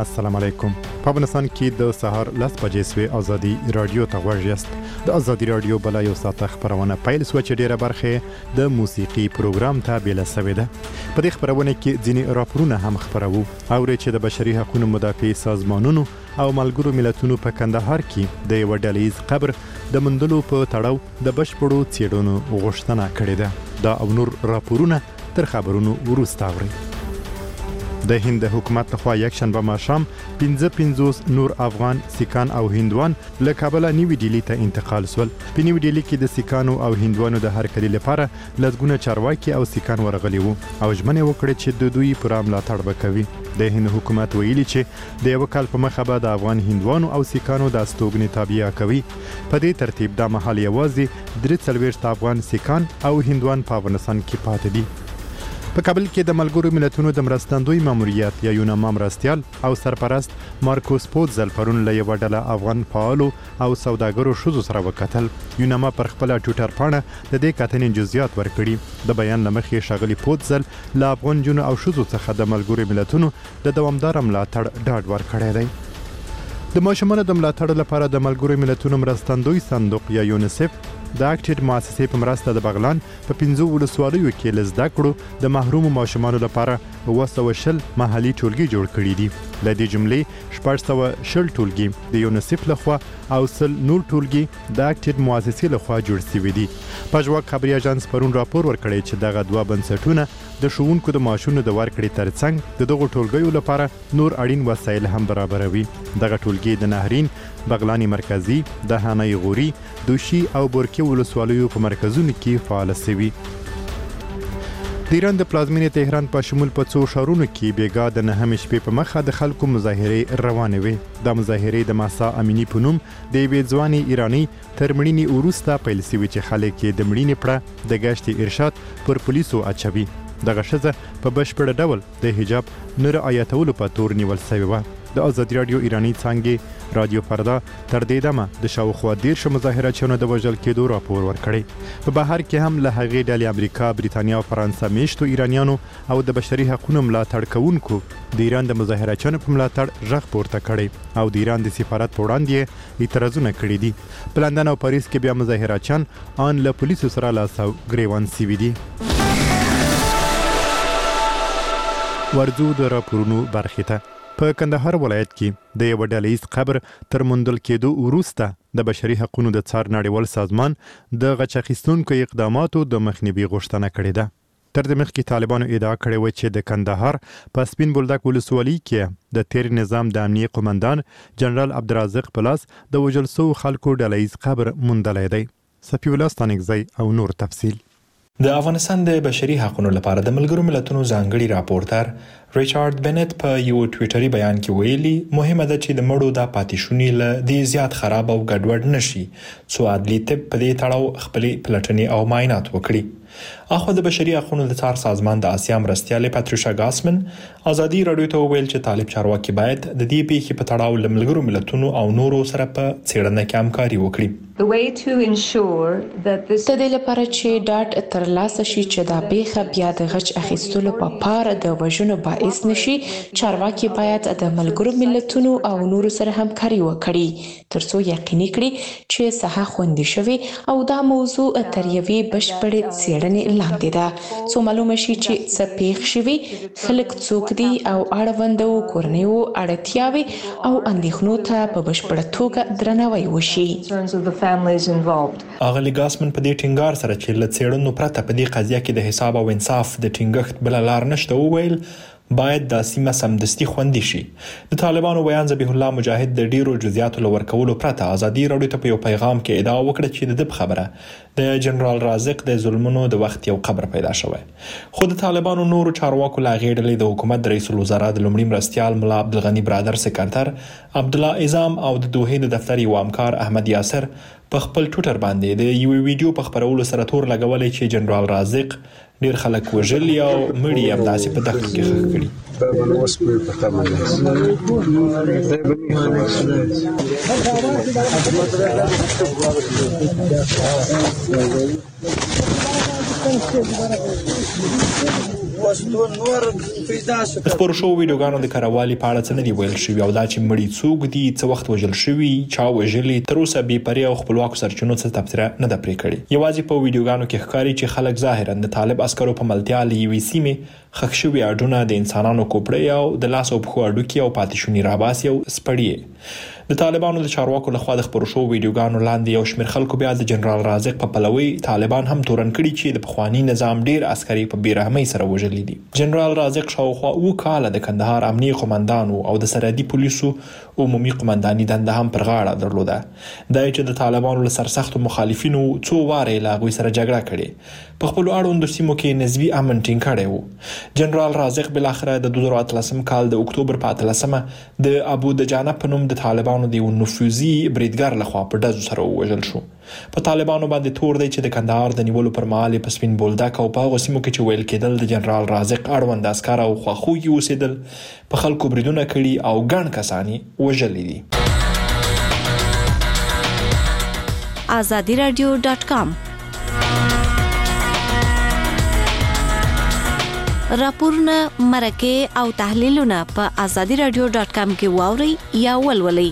السلام علیکم. په افغانستان کې د سهار 10 بجې سوی ازادي رادیو ته غوږ یاست. د ازادي رادیو بل یو ساعت خبرونه پیل سو چې ډیره برخه د موسیقي پروګرام ته بیل سوی ده. په دې خبرونه کې ځینې راپورونه هم خبرو او چې د بشري حقوقو مدافع سازمانونو او ملګرو ملتونو په کندهار کې د یو ډلهیز قبر د مندلو په تړاو د بشپړو څېړنو غوښتنه کړې ده. دا او نور راپورونه تر خبرونو وروسته اورئ. د هند حکومت لخوا یک شنبه ماښام 55 نور افغان سیکان او هندوان له کابل نیوی ډیلی ته انتقال سول. په نیوی ډیلی کې د سیکانو او هندوانو د هرکلي لپاره لږونه چارواکي او سیکان ورغلي وو او ژمنه وکړه چې د دوی پر ملاتړ وکوي. د هند حکومت ویلي چې د یو کال په مخه به د افغان هندوانو او سیکانو د استوګنې تابعیه کوي. په دې ترتیب د محل یوازې 43 افغان سیکان او هندوان په افغانستان کې پاتې دي. په کابل کې د ملګرو ملتونو د مرستندوی ماموریت یا یوناما مرستیال او سرپرست مارکوس پوتزل پرون له یو ډله افغان فعالو او سوداګرو شوزو سره وکتل. یوناما پر خپل ټویټر پاڼه د دې کتنې جزئیات ورکړي. د بیان لمخې شاغلي پوتزل له افغان جنو او شوزو څخه د ملګرو ملتونو د دوامدار ملاتړ ډاډ ورکړی دی. د ماشومانو د ملاتړ لپاره د ملګرو ملتونو مرستندوی صندوق یا یونیسف د اکټډ مؤسسې په مرسته د بغلان په 15 ولسوالیو کې لزده کړو د محروم ماشومانو لپاره 220 محلي ټولګي جوړ کړي دي. له دې جملې 460 ټولګي د یونیسف لخوا او 100 نور ټولګي د اکټډ مؤسسې لخوا جوړ شوي دي. پژواک خبري اژانس پرون راپور ورکړی چې دغه دوه بنسټونه د ښوونکو د معاشونو د ورکړې ترڅنګ د دغو ټولګیو لپاره نور اړین وسایل هم برابروي. دغه ټولګي د نهرین، بغلانی مرکزی، د هانای غوري، دوشي او بورکي ولسوالیو په مرکزونو کې فعال شوي. د ایران د پلازمینې تهران په شمول په څو ښارونو کې بیګا د 9 شپې په مخه د خلکو مظاهرې روانې وې. د مظاهرې د ماسا امینی په نوم د یوې ځوانې ایرانی تر مړینې وروسته پیل شوي چې خلک یې د مړینې پړه د ګشتې ارشاد پر پولیسو اچوي. دغه ښځه په بشپړ ډول د حجاب نه رعایتولو په تور نیول شوې وه. د ازادي رادیو ایرانی څانګې رادیو فردا تر دې دمه د شاوخوا 10 مظاهرچیانو د وژل کېدو راپور ورکړی. په بهر کې هم له هغې ډلې امریکا، بریتانیا او فرانسه میشتو ایرانیانو او د بشري حقوقو ملاتړ کوونکو د ایران د مظاهرچیانو په ملاتړ غږ پورته کړی او د ایران د سفارت په وړاندې اعتراضونه کړي دي. په لندن او پاریس کې بیا مظاهرچیان ان له پولیسو سره لاس او ګریوان شوي دي. ورځو د راپورونو برخې ته. په کندهار ولایت کې د یو ډلهیز قبر تر موندل کېدو وروسته د بشري حقوقو د څار نړیوال سازمان د غچ اخیستونکو اقداماتو د مخنیوي غوښتنه کړې ده. تر دې مخکې طالبانو ادعا کړې وه چې د کندهار په سپین بولدک ولسوالۍ کې د تیر نظام د امنیه قومندان جنرال عبدالرزاق پلاس د وژل شوو خلکو ډلهیز قبر موندلی دی. صفي الله ستانکزی او نور تفصیل. د افغانستان د بشري حقوقو لپاره د ملګرو ملتونو ځانګړي راپورټر ریچارډ بنت په یو ټویټري بیان کې ویلي مهمه ده چې د مړو د پاتېشونې له دې زیات خراب او ګډوډ نشي څو عدلي طب په دې تړاو خپلې پلټنې او معاینات وکړي. اخو د بشري حقوقو د څار سازمان د آسیا مرستیال پاتریشا ګاسمن ازادي رادیو ته ویل چې طالب چارواکي باید د دې پیښې په تړاو له ملګرو ملتونو او نورو سره په څېړنه کې همکاري وکړي. د دې لپاره چې ډاټ ترلاسه شي چې دا پیښه بیا د غچ اخیستلو په پار د وژنو باعث نشي، چارواکي باید د ملګرو ملتونو او نورو سره همکاري وکړي ترڅو یقیني کړي چې صحه خوندي شوي او دا موضوع تر یوې بشپړې څېړنې لاندې ده څو معلومه شي چې څه پیښ شوي، خلک څوک دي او اړوندو کورنیو اړتیاوې او اندېښنو ته په بشپړه توګه درناوی وشي. اغلی ګاسمن په دې ټینګار سره چې له څېړنو پرته په دې قضیه کې د حساب او انصاف د ټینګښت بل لار نشته وویل باید د سیمه سمدستي خوندي شي. د طالبانو بیان ذبیح الله مجاهد د ډیرو جزئیاتو لورکولو پرته ازادي رادیو ته په یو پیغام کې ادعا وکړه چې د خبره د جنرال رازق د ظلمونو د وخت یو قبر پیدا شوی. خو د طالبانو نورو چارواکو لا غېډلې د حکومت رئیس الوزرا د لومړي مرستیال ملا عبدالغنی برادر سکرټر عبدالله اعظم او د دوحې د دفتر یو همکار احمد یاسر په خپل ټویټر باندې د یو ویډیو په خبرولو سره تور لګولې چې جنرال رازق ډیر خلک وژلي او مړي همداسې په دښتو کې ښخ کړي. خبرو شو ویډیوګانو د کاروالي په اړه څه نه دی ویل شوی او دا چې مړي څوک دي څه وخت وژل شوی چا وژلي تر اوسه بې پرې او خپلواکو سرچینو څه تبصره نه ده پرې کړې. یوازې په ویډیوګانو کې ښکاري چې خلک ظاهرا د طالب عسکرو په ملتیا له یوې سیمې ښخ شوي اډونه د انسانانو کوپړې او د لاس او پښو هډوکي او پاتې شوني راباسي او سپړي. د طالبانو د چارواکو لخوا د خبرو شو ویډیوګانو لاندې یو شمېر خلکو بیا د جنرال رازق په پلوي طالبان هم تورن کړي چې د پخوانی نظام ډیر عسکري په بیرحمۍ سره وژلي دي. جنرال رازق شاوخوا 2 کاله د کندهار امنیي قومندان او د سرحدي پولیسو عمومي قومنداني دنده هم پر غاړه درلوده. دا چې د طالبانو له سرسختو مخالفینو څو واره لا غوي سره جګړه کړې په خپل اړوندو سیمو کې نسبی امن ټینګ کړی وو. جنرال رازق بل اخره د 2013 کال د اکتوبر په 13 د ابو دجانه په نوم د طالبانو د نفوذي بریدګر لخوا په ډزو سره وژل شو. په طالبانو باندې تور دی چې د کندهار د نیولو پر مهال په سپین بولدک او په هغو سیمو کې چې ویل کېدل د جنرال رازق اړوند عسکر او خواخوږي اوسېدل په خلکو بریدونه کړي او ګڼ کسان یې وژلي دي. azadiradio.com راپورونه مرکه او تحلیلونه په azadiradio.com کې واوري یا ولولئ.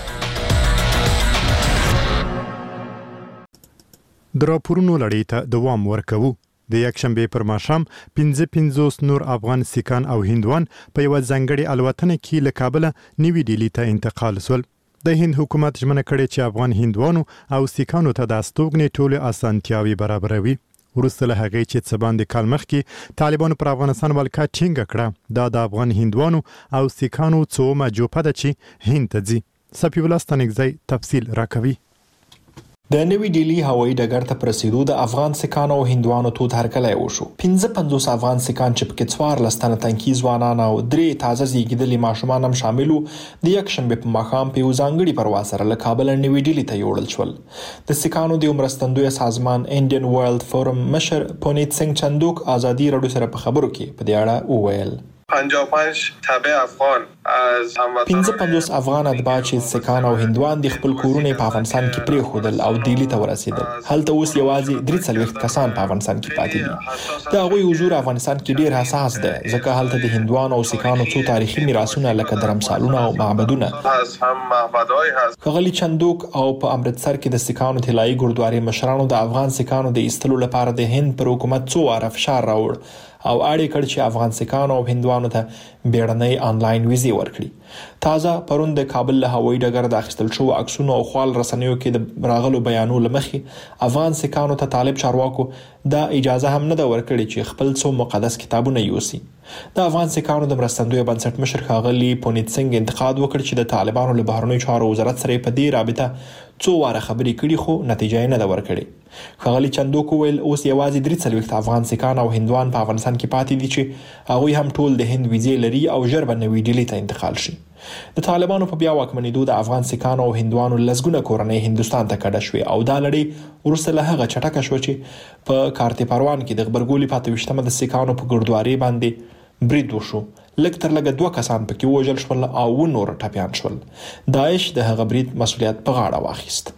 د راپورونو لړۍ ته دوام ورکوو. د یکشنبه پر ماښام 55 نور افغان سیکان او هندوان په یو ځانګړي الوتنه کې له کابل نیوي ډیلی ته انتقال شول. د هند حکومت ژمنه کړې چې افغان هندوانو او سیکانو ته د استوګنې ټولې اسانتیاوي برابروي. وروسته له هغې چې څه باندې کال مخکې طالبانو پر افغانستان ولکه ټینګه کړه دا د افغان هندوانو او سیکانو څومه جوپه ده چې هند ته ځي. سپي الله ستانکزی تفصیل راکوي. د نوی ډیلی هوایي ډګر ته پرسیدو د افغان سیکانو او هندوانو تود هرکلی وشو. 55 افغان سیکان چې پکې 14 تنه تنکي ځوانان او 3 تازه زیږیدلي ماشومان هم شامل وو د یکشنبه په ماښام په یو ځانګړي پرواز سره له کابل نوی ډیلی ته یوړل شول. د سیکانو د مرستندوی سازمان انډین ورلد فورم مشر پونیت سنگ چندوک ازادي رادیو سره په خبرو کې په دې اړه وویل 55 تابع افغان از هموطنان 55 افغان اتباع چې سیکان او هندوان د خپل کورونه په افغانستان کې پریښودل او دیلی ته ورسېدل. هلته اوس یوازې 43 کسان په افغانستان کې پاتې دي. دا غوي حضور افغانستان کې ډیر حساس ده ځکه هلته د هندوان او سیکانو څو تاریخي میراثونه لکه درمسالونه او معبدونه هم معبدای هست. خغلی چندوک او په امرتسر کې د سیکانو طلایي ګردواري مشرانو د افغان سیکانو د ایستلو لپاره د هند پر حکومت څو واره فشار راوړ او اړې کړ چې افغان سیکانو او هندوانو ته بیړنۍ آنلاین ویزې ورکړي. تازه پرون د کابل له هوایي ډګر د اخیستل شو عکسونو او خپل رسنیو کې د راغلو بیانونو لمخې افغان سیکانو ته طالب چارواکو دا اجازه هم نه ده ورکړې چې خپل څو مقدس کتابونه یوسي. د افغان سیکانو د مرستندوی بنسټ مشر ښاغلي پونیت سنگ انتقاد وکړ چې د طالبانو له بهرنیو چارو وزارت سره په دې رابطه څو واره خبرې کړي خو نتیجه یې نه ده ورکړې. ښاغلي چندوک ویل اوس یوازې 43 افغان سیکان او هندوان په افغانستان کې پاتې دي چې هغوی هم ټول د هند ویزې لري او ژر به نوی ډیلی ته انتقال شي. د طالبانو په بیا واکمنېدو د افغان سیکانو او هندوانو لسګونه کورنۍ هندستان ته کډه شوې او دا لړۍ وروسته له هغه چټکه شوه چې په کارت پروان کې د غبرګولي 25مه د سیکانو په ګردواري باندې برید وشو. لږ تر لږه 2 کسان پکې وژل شول او نور ټپیان شول. داعش د هغه برید مسؤلیت په غاړه واخیست.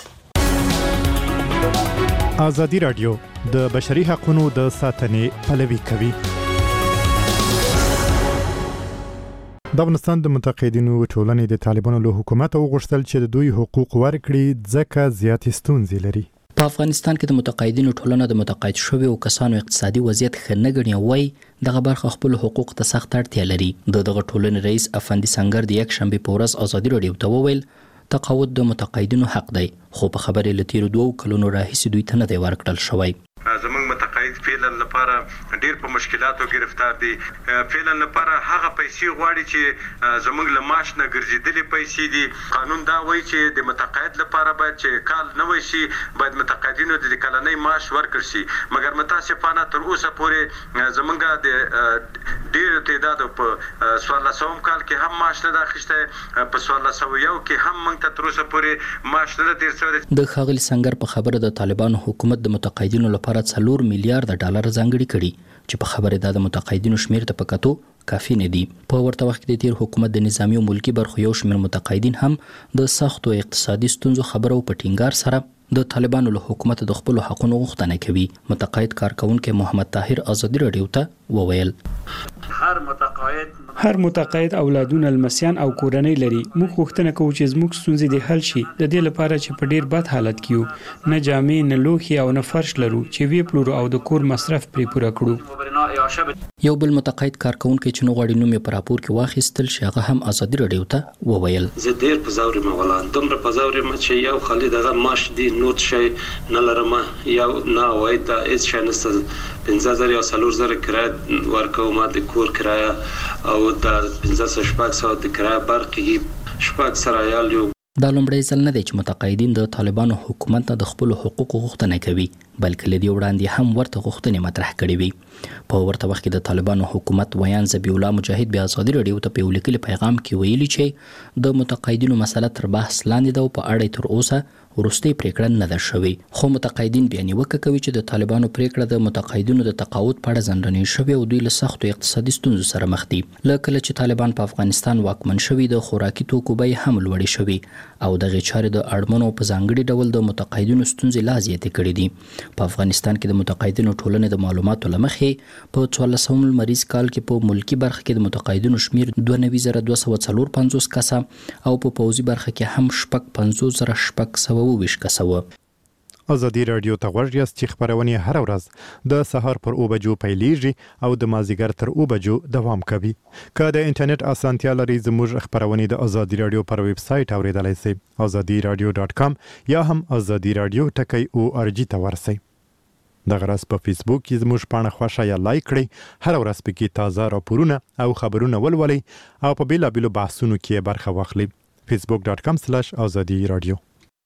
ازادي رادیو د بشري حقوقو د ساتنې پلوي کوي. د افغانستان د متقاعدینو ټولنې د طالبانو له حکومت وغوښتل چې د دوی حقوق ورکړي ځکه زیاتې ستونزې لري. په افغانستان کې د متقاعدینو ټولنه د متقاعد شویو کسانو اقتصادي وضعیت ښه نه ګڼي وای دغه برخه خپل حقوق ته سخت اړتیا لري. دغه ټولنې رئیس افندي سنگر د یک شنبه په ورځ ازادي رادیو ته وویل تقاعد د متقاعدینو حق دی خو په خبرې لتیر 2 کلونو راهیسې دوی ته نه دی ورکړل شوی. زمونږ متقاعد فعلا لپاره ډیر په مشکلاتو گرفتار دي. فعلا لپاره هغه پیسې غواړي چې زمونږ له معاش نه ګرځېدلې پیسې دي. قانون دا وایي چې د متقاعد لپاره باید چې کال نه وي شي باید متقاعدینو د کلنۍ معاش ورکړي شي مګر متاسفانه تر اوسه پورې زمونږ د ډیر تعداد په 1400 کال کې هم معاش نه اخیسته په 1401 کې هم موږ ته تر اوسه پورې معاش نه تیر شوی. د ښاغلي سنگر په خبره د طالبانو حکومت د متقاعدینو لپاره 4 میلیارډ ډالر ځانګړي کړي چې په خبره د متقاعدینو شمیر ته پکاتو کافي نه دي. په ورته وخت کې د تیر حکومت د نظامی او ملکی برخو یو شمیر متقاعدین هم د سختو اقتصادي ستونزو خبرو په ټینګار سره د طالبانو له حکومت د خپل حقوقو غوښتنه کوي. متقاعد کارکونکو محمد طاهر آزادي رادیو ته وویل هر متقاعد اولادونه لمسیان او کورنۍ لري. موږ غوښتنه کوو چې زموږ ستونزې د حل شي. د دې لپاره چې په ډیر بد حالت کې یو، نه جامې نه لوښي او نه فرش لرو چې وی پلورو او د کور مصرف پرې پوره کړو. یو بل متقاعد کارکونکو چې نو غواړي نوم یې پر راپور کې واخیستل شي هغه هم آزادي رادیو ته وویل زه ډیر په زور مغلان دومره په زور چې یو خالي دغه ماش دی نوت شي نه لرم یو نه وای ته هیڅ شي نست 5000 یا 4000 کرایه ورکوم د کور کرایه او د 1500 د کرایه برقي شپږ سرایال یو. دا لومړی ځل نه دی چې متقاعدین د طالبانو حکومت ته د خپل حقوقو غوښتنه کوي، بلکې لدی وړاندې هم ورته غوښتنې مطرح کړې وي. په ورته وخت کې د طالبانو حکومت ویان ذبیح الله مجاهد بیا آزادي رادیو ته په لیکلي پیغام کې ویلي چې د متقاعدینو مسله تر بحث لاندې ده او په اړه تر اوسه وروستۍ پریکړه نه ده شوې. خو متقاعدین بیا نیوکه کوي چې د طالبانو پریکړه د متقاعدینو د تقاعد په اړه ځنډنې شوې او دوی له سختو اقتصادي ستونزو سره مخ دي. له کله چې طالبان په افغانستان واکمن شوي د خوراکي توکو بیې هم لوړې شوي او دغه چارې د اړمنو په ځانګړي ډول د متقاعدینو ستونزې لا زیاتې کړې دي. په افغانستان کې د متقاعدینو ټولنې د معلوماتو له مخې په 1400 لمریز کال کې په ملکی برخه کې د متقاعدینو شمیر 92,254 کسه او په پوځي برخه کې هم 55,622 کسه و. آزادي رادیو ته غوږ یاست چې خبرونه هر ورځ د سهار پر 9 بجو پیلیږي او د مازیګر تر 9 بجو دوام کوي. که د انټرنیټ اسانتیا لري زموږ خبرونه د آزادي رادیو پر ویب سټ اوریدلای شئ azadiradio.com یا هم azadi radio .org ته ورسئ. د غرض په فیسبوک کې زموږ پاڼه خوښه یا لایک کړئ. هر ورځ پکې تازه راپورونه او خبرونه ولولئ او په بیلابیلو بحثونو کې برخه واخلئ. facebook.com/azadiradio.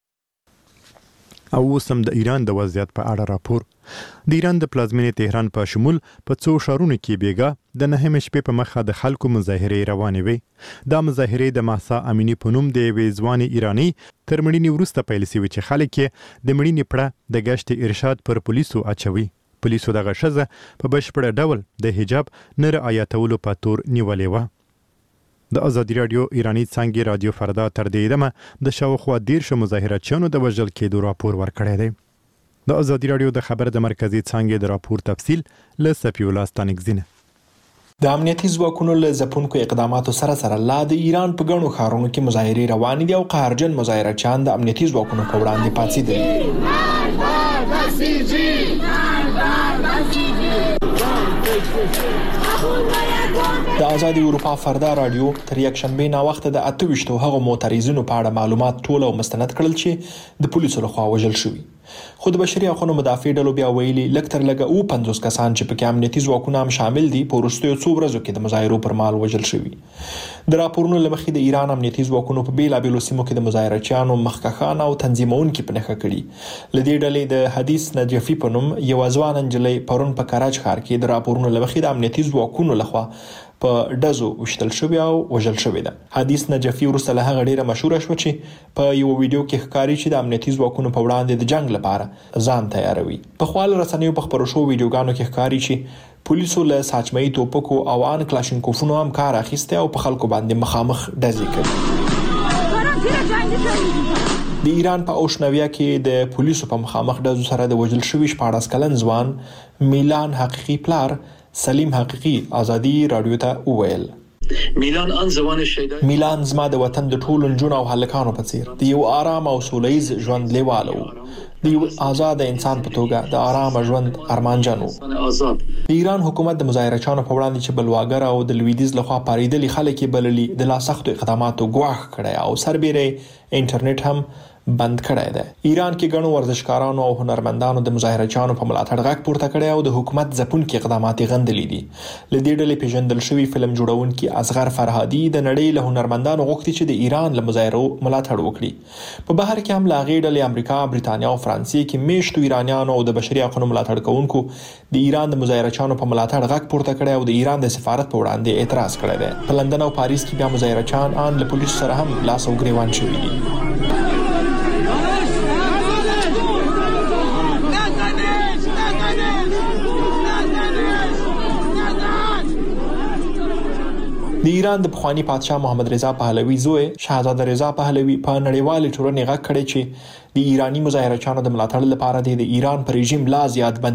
او اوسم د ایران د وضعیت په اړه راپور. د ایران د پلازمینې تهران په شمول په څو ښارونو کې بیګا د 9 شپې په مخه د خلکو مظاهرې روانې وي. دا مظاهرې د ماسا امینی په نوم د یوې ځوانې ایرانی تر مړینې وروسته پیل شوې چې خلک یې د مړینې پړه د ګشت ارشاد پر پولیسو اچوي. پولیسو دغه ښځه په بشپړه ډول د حجاب نه رعایتولو په تور نیولې وه. د آزادي رادیو ایرانی څنګه رادیو فردا تر دې دمه د شاوخوا 10 مظاهراتچیانو د وژل کېدو راپور ورکړی دی. د آزادي رادیو د خبر د مرکزی څنګه د راپور تفصیل له صفی الله ستانګزینه. د امنیتي ځواکونو له ځپونکو اقداماتو سره لا د ایران په ګڼو ښارونو کې مظاهرې روانې دي او قهرجن مظاهرچیان د امنیتي ځواکونو په وړاندې پاڅېدلي. د آزادي اروپا فردا رادیو تر یک شنبه نا وخت د 28 هغو معترضینو په اړه معلومات ټول او مستند کړل چې د پولیسو لخوا وژل شوي. خو د بشري حقوقو مدافع ډلو بیا ویلي لکتر لګه 50 کسان چې پکې امنیتي ځواکونه هم شامل دي په وروستیو څو ورځو کې د مظاهرو پر مهال وژل شوي. د راپورونو له مخې د ایران امنیتي ځواکونو په بیلابیلو سیمو کې د مظاهرچیانو مخکښان او تنظیمونکي په نښه کړي. له دې ډلې د حدیث نجفي په نوم یو ځوان نجلۍ پرون په کراچ ښار کې د راپورونو له مخې د امنیتي ځواکونو لخوا په ډزو وشتل شوی او وژل شوی ده. حدیث نجفي وروسته له هغه ډیره مشهور شو چې په یو ویډیو کې ښکاري چې د امنیتي ځواکونو په وړاندې د جنگ لپاره ځان تیاروي. په خپل رسنیو په خبرو شو ویډیوګانو کې ښکاري چې پولیسو له ساچمایي توپکو او ان کلاشینکوفونو هم کار اخیسته او په خلکو باندې مخامخ ډزې کوي. د ایران په اوشنویا کې د پولیسو په مخامخ ډزو سره د وژل شوی 14 کلن ځوان میلان حقیقي پلار سلیم حقیقي آزادي رادیو ته وویل میلان زما د وطن د ټولو نجونو او هلکانو په څیر د یو آرام او سولهییز ژوند لیواله و. د یو آزاد انسان په توګه د آرام ژوند ارمانجن و. د ایران حکومت د مظاهرچیانو په وړاندې چې بلواګر او د لویدیز لخوا پاریدلي خلک بللي د لا سختو اقداماتو ګواښ کړی او سربېره انټرنیټ هم بند کړی دی. ایران کې ګڼو ورزشکارانو او هنرمندانو د مظاهرچیانو په ملاتړ غږ پورته کړی او د حکومت ځپونکي اقدامات غندلي دي. له دې ډلې پیژندل شوی فلم جوړونکي اصغر فرهادي د نړۍ له هنرمندانو غوښتي چې د ایران له مظاهرو ملاتړ وکړي. په بهر کې هم لاغې ډلې امریکا، بریتانیا او فرانسې کې میشتو ایرانیانو او د بشري حقوقو ملاتړ کوونکو د ایران د مظاهرچیانو په ملاتړ غږ پورته کړی او د ایران د سفارت په وړاندې اعتراض کړی دی. په لندن او پاریس کې بیا مظاهرچیان ان له پولیسو سره هم لاس او ګریوان شوي دي. د ایران د پخوانی پادشاه محمد رضا پهلوي زوی شاهزاده رضا پهلوي په نړیوالې ټولنې غږ کړی چې د ایرانی مظاهره چانو د ملاتړ لپاره د ایران پر رژیم لا زیات